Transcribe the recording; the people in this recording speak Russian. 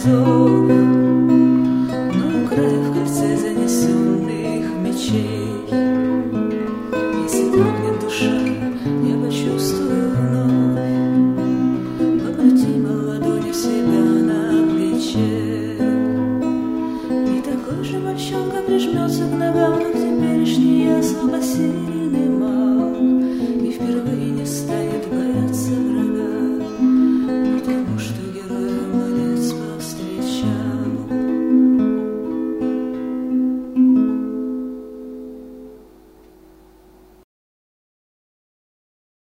зов, но края в кольце занесенных мечей. Если дрогнет душа, я почувствую вновь обратимо ладонью себя на плече. И такой же мальчонка прижмется к ногам, как теперешний я слабосильный маг, и впервые